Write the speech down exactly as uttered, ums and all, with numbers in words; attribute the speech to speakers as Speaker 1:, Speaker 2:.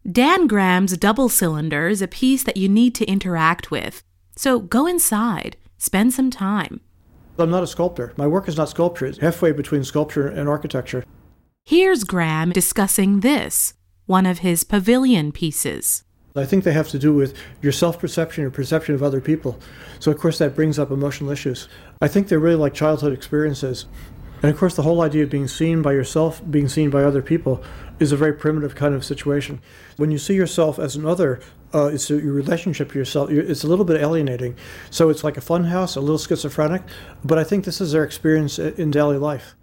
Speaker 1: Dan Graham's double cylinder is a piece that you need to interact with. So go inside, spend some time.
Speaker 2: I'm not a sculptor. My work is not sculpture. It's halfway between sculpture and architecture.
Speaker 1: Here's Graham discussing this, one of his pavilion pieces.
Speaker 2: I think they have to do with your self-perception, your perception of other people. So, of course, that brings up emotional issues. I think they're really like childhood experiences. And, of course, the whole idea of being seen by yourself, being seen by other people, is a very primitive kind of situation. When you see yourself as an other, uh, it's a, your relationship to yourself. It's a little bit alienating. So it's like a fun house, a little schizophrenic. But I think this is their experience in daily life.